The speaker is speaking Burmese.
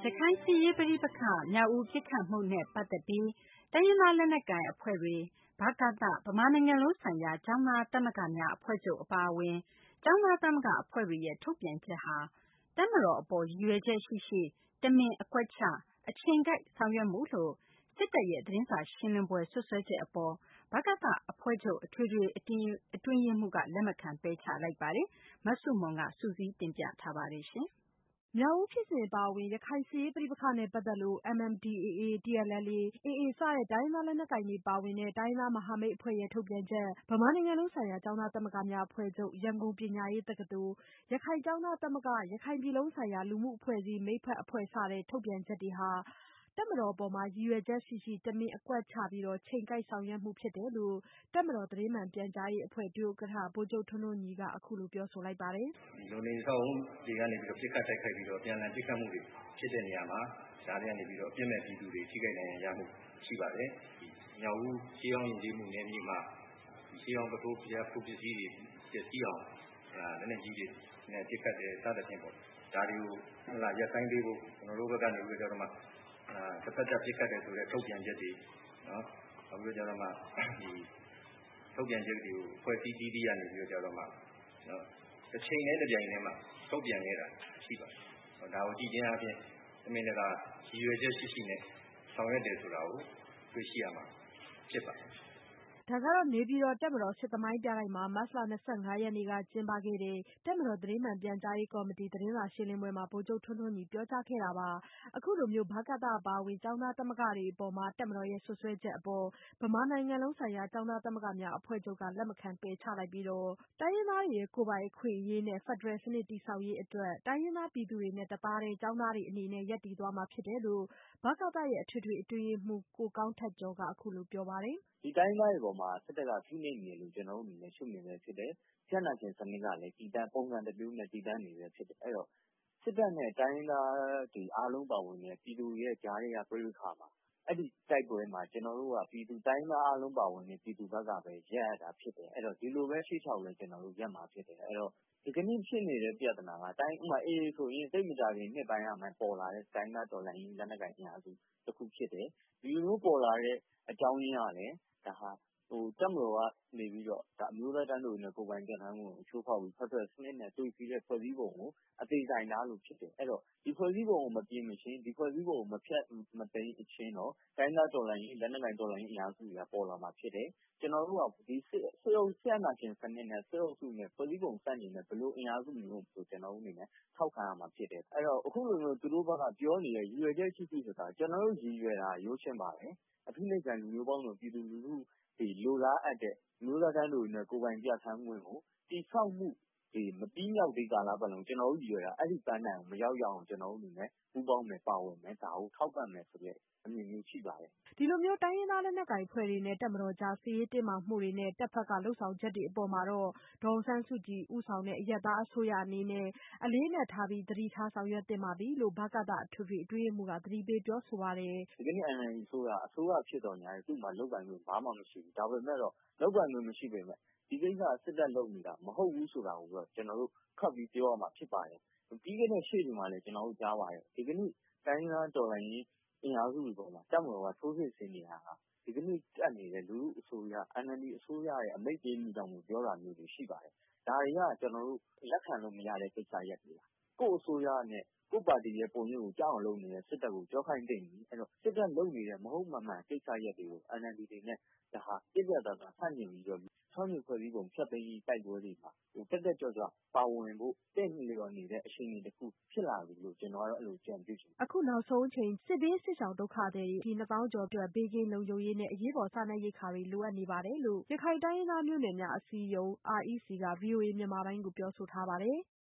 ရခိုင်စစ်ရေးပဋိပက္ခမြောက်ဦးပစ်ခတ်မှုနဲ့ပတ်သက်ပြီးတိုင်းရင်းသားလက်နက်ကိုင်အဖွဲ့တွေဗကသဗမာနိုင်ငံလုံးဆိုင်ရာကျောင်းသားသမဂ္ဂများအဖွဲ့ချုပ်အပါအဝင်ကျောင်းသားသမဂ္ဂအဖွဲ့တွေရဲ့ထုတ်ပြန်ချက်ဟာတပ်မတော်အပေါ်ရည်ရွယ်ချက်ရှိတမင်အကွက်ချအချိန်ကိုက်ဆောင်ရွက်မှုလို့စစ်တပ်ရဲ့သတင်းစာရှင်းလင်းပွဲဆွဆွဲချက်အပေါ်ဗကသအဖွဲ့ချုပ်အထွေထွေအတွင်းရေးမှူးကလက်မခံပယ်ချလိုက်ပါတယ်။မဆုမွန်ကစုစည်းတင်ပြထားပါတယ်။မြောက်ဦးဖြစ်စဉ်အပါအဝင်ရခိုင်စစ်ရေးပဋိပက္ခနဲ့ပတ်သက်လို့ MNDAA, TNLA, AA စတဲ့တိုင်းရင်းသားလက်နက်ကိုင်တွေပါဝင်တဲ့တိုင်းရင်းသားမဟာမိတ်အဖွဲ့ရဲ့ထုတ်ပြန်ချက်ဗမာနိုင်ငံလုံးဆိုင်ရာကျောင်းသားသမဂ္ဂများအဖွဲ့ချုပ်ရန်ကုန်ပညာရေးတက္ကသိုလ်ရခိုင်ကျောင်းသားသမဂ္ဂရခိုင်ပြည်လုံးဆိုင်ရာလူမှုအဖွဲ့အစည်းမိတ်ဖက်အဖွဲ့စတဲ့ထုတ်ပြန်ချက်တွေဟာတပ်မတော်အပေါ်ရည်ရွယ်ချက်ရှိတမင်အကွက်ချပြီးချိန်ကိုက်ဆောင်ရွက်မှုဖြစ်တယ်လို့တပ်မတော်သတင်းမှန်ပြန်ကြားရေးအဖွဲ့ဒုဥက္ကဋ္ဌဗိုလ်ချုပ်ထွန်းထွန်းညီကအခုလိုပြောဆိုလိုက်ပါတယ်။လုံနေဆောင်တွေကနေပြီးတော့ပြစ်ခတ်တိုက်ခိုက်ပြီးတော့ပြန်လည်ပြစ်ခတ်မှုတွေဖြစ်တဲ့နေရာမှာဒါတွေကနေပြီးတော့အပြစ်မဲ့ပြည်သူတွေထိခိုက်နိုင်ရမှုရှိပါတယ်။မြောက်ဦးရှေးအောင်ယဉ်ကျေးမှုနယ်မြေမှာရှေးအောင်ပထိုးပြပစ္စည်းတွေပျက်စီးအောင်လက်နက်ကြီးတွေနဲ့ပြစ်ခတ်တဲ့စသဖြင့်ပေါ့ဒါတွေကိုရပ်ဆိုင်ပေးဖို့ကျွန်တော်တို့ဘက်ကနေပြီးတော့မှတစ်ဖက်သက်ပြစ်ခတ်တဲ့ဆိုတဲ့ထုတ်ပြန်ချက်တွေနော်နောက်ပြီးတော့မှဒီထုတ်ပြန်ချက်တွေကိုဖွဲ့စည်းတီးတီးရနေပြီးတော့မှနော်တစ်ချိန်နဲ့တစ်ပြိုင်တည်းမှာထုတ်ပြန်ခဲ့တာရှိပါတယ်ဒါကိုကြည့်ခြင်းအပြင်အမင်းကရည်ရွယ်ချက်ရှိနဲ့ဆောင်ရွက်တယ်ဆိုတာကိုတွေ့ရှိရမှာဖြစ်ပါတယ်ဒါကတော့နေပြည်တော်တပ်မတော်စစ်သမိုင်းပြတိုက်မှာမတ်လ25ရက်နေ့ကကျင်းပခဲ့တဲ့တပ်မတော်သတင်းမှန်ပြန်ကြားရေးကော်မတီသတင်းစာရှင်းလင်းပွဲမှာဗိုလ်ချုပ်ထွန်းထွန်းညီပြောကြားခဲ့တာပါအခုလိုမျိုးဗကသအပါအဝင်ကျောင်းသားသမဂ္ဂတွေအပေါ်တပ်မတော်ရဲ့ဆွဆွဲချက်အပေါ်ဗမာနိုင်ငံလုံးဆိုင်ရာကျောင်းသားသမဂ္ဂများအဖွဲ့ချုပ်ကလက်မခံပယ်ချလိုက်ပြီးတိုင်းရင်းသားတွေရဲ့ကိုယ်ပိုင်အခွင့်အရေးနဲ့ဖက်ဒရယ်စနစ်တည်ဆောက်ရေးအတွက်တိုင်းရင်းသားပြည်သူတွေနဲ့တသားတည်းကျောင်းသားတွေအနေနဲ့ရပ်တည်သွားမှာဖြစ်တယ်လို့ဗကသရဲ့အထွေထွေအတွင်းရေးမှူးကိုကောင်းထက်ကျော်ကအခုလိုပြောပါတယ်ဒီတိုင်းသားတွေပေါ်မှာစစ်တပ်ကဖိနှိပ်နေတယ်လို့ကျွန်တော်တို့အနေနဲ့ရှုမြင်နေဖြစ်တယ်။ဆက်နာရှင်စနစ်ကလည်းဒီတန်းပုံစံတစ်မျိုးနဲ့ဒီတန်းနေရဖြစ်တယ်။အဲ့တော့စစ်တပ်နဲ့တိုင်းသားဒီအားလုံးပါဝင်တဲ့ပြည်သူရဲ့ကြားရပြည်ခါမှာအဲ့ဒီတိုက်ပွဲမှာကျွန်တော်တို့ကပြည်သူတိုင်းသားအားလုံးပါဝင်တဲ့ပြည်သူဘက်ကပဲရက်ရတာဖြစ်တယ်။အဲ့တော့ဒီလိုပဲရှိချောက်လဲကျွန်တော်တို့ရက်မှာဖြစ်တယ်။အဲ့တော့ဒီကနေ့ဖြစ်နေတဲ့ပြဿနာကတိုင်းဥမာအေးဆိုရင်တိတ်မကြခင်နှစ်ပိုင်းရမှပေါ်လာတဲ့တိုင်းသားတော်လှန်ရေးလက်နက်ကိုင်အင်အားစုတစ်ခုဖြစ်တယ်။ဒီလိုပေါ်လာတဲ့အကြောင်းရင်းကလည်းဒါဟာတပ်မတော်ကနေပြီးတော့ဒါအမျိုးသားတန်းတူနဲ့ကိုယ်ပိုင်ပြဋ္ဌာန်းမှုကိုချိုးဖောက်ပြီးဖက်ဒရယ်စနစ်နဲ့တွေ့ပြီးတဲ့ဖွဲ့စည်းပုံကိုအသေးစိတ်သားလို့ဖြစ်တယ်။အဲ့တော့ဒီဖွဲ့စည်းပုံကိုမပြင်မရှင်းဒီဖွဲ့စည်းပုံကိုမဖြတ်မသိမ်းအချင်းတော့တိုင်းသားတော်လှန်ရေးလက်နက်ကိုင်တော်လှန်ရေးအင်အားစုတွေကပေါ်လာမှာဖြစ်တယ်။ကျွန်တော်တို့ကဒီစစ်အုပ်ဆရာနာရှင်စနစ်နဲ့စစ်အုပ်စုနဲ့ဖွဲ့စည်းပုံစတင်တဲ့ဘလို့အင်အားစုမျိုးဆိုကျွန်တော်တို့အနေနဲ့ထောက်ခံရမှာဖြစ်တယ်။အဲ့တော့အခုလိုမျိုးသူတို့ဘက်ကပြောနေတဲ့ရည်ရွယ်ချက်ရှိဆိုတာကျွန်တော်တို့ရည်ရွယ်တာရိုးရှင်းပါတယ်။အဖိနှိပ်ခံလူမျိုးပေါင်းစုံပြည်သူလူထုဒီလိုလားအပ်တဲ့မျိုးသားတန်းတူနဲ့ကိုယ်ပိုင်ပြဋ္ဌာန်းမှုကိုတိဆောက်မှုဒီမပြီးမြောက်သေးကာလပတ်လုံးကျွန်တော်တို့ရည်ရွယ်တာအဲ့ဒီပန်းတိုင်ကိုမရောက်ရအောင်ကျွန်တော်တို့အနေနဲ့ပူးပေါင်းမယ်ပါဝင်မယ်ဒါကိုထောက်ပံ့မယ်ဆိုတဲ့အမြင်မျိုးရှိပါတယ်ဒီလိုမျိုးတိုင်းရင်းသားလက်နက်ကိုင်ဖွဲ့တွေနဲ့တပ်မတော်ကြားစစ်ရေးတင်းမာမှုတွေနဲ့တပ်ဖက်ကလှုပ်ဆောင်ချက်တွေအပေါ်မှာတော့ဒေါ်အောင်ဆန်းစုကြည်ဦးဆောင်တဲ့အရပ်သားအစိုးရအနေနဲ့အလေးနက်ထားပြီးသတိထားဆောင်ရွက်သင့်ပါပြီလို့ဗကသအထွေထွေအတွင်းရေးမှူးကသတိပေးပြောဆိုပါတယ်ဒီကနေ့ NLD အစိုးရဖြစ်တော်ညာသူ့မှာလုပ်ပိုင်ခွင့်ဘာမှမရှိဘူးဒါပေမဲ့တော့လုပ်ပိုင်ခွင့်မရှိပေမဲ့ဒီကိစ္စစစ်တပ်လုပ်နေတာမဟုတ်ဘူးဆိုတာကိုတော့ကျွန်တော်တို့ခတ်ပြီးပြောရမှာဖြစ်ပါတယ်ပြီးခဲ့တဲ့ရှေ့ဒီမှာလည်းကျွန်တော်တို့ကြားပါတယ်ဒီကနေ့တိုင်းသားတော်လှန်ရေးအင်အားစုတွေပေါ်မှာတပ်မတော်ကထိုးစစ်ဆင်နေတာဟာဒီကနေ့တက်နေတဲ့လူထုအစိုးရ NLD အစိုးရရဲ့အမိန့်ပေးမှုကြောင့်ပြောတာမျိုးတွေရှိပါတယ်ဒါတွေကကျွန်တော်တို့လက်ခံလို့မရတဲ့ကိစ္စရပ်တွေကိုယ့်အစိုးရနဲ့ကိုယ့်ပါတီရဲ့ပုံရိပ်ကိုကြောက်အောင်လုပ်နေတဲ့စစ်တပ်ကိုကြောက်ခိုင်းတင်ပြီးအဲ့တော့စစ်တပ်လုပ်နေတဲ့မဟုတ်မှန်ကိစ္စရပ်တွေကို NLD တွေနဲ့ဒါဟာပြည့်ပြတ်သားသားဆန့်ကျင်ပြီးတော့ဆောင်းနေဖွဲ့စည်းပုံဖြတ်သိမ်းရေးတိုက်ပွဲတွေမှာတက်တက်ကြွကြွပါဝင်ဖို့တင့်နေရောနေတဲ့အခြေအနေတစ်ခုဖြစ်လာပြီလို့ကျွန်တော်ကတော့အဲ့လိုကြံပြုချင်အခုနောက်ဆုံးအချိန်စစ်ဘေးစစ်ရှောင်ဒုက္ခသည်တွေဒီ2000ကျော်အတွက်ဘေးကင်းလုံခြုံရေးနဲ့အရေးပေါ်စားနပ်ရိက္ခာတွေလိုအပ်နေပါတယ်လို့ရခိုင်တိုင်းရင်းသားမျိုးနွယ်များအစည်းအရုံး REC က VOA မြန်မာပိုင်းကိုပြောဆိုထားပါတယ်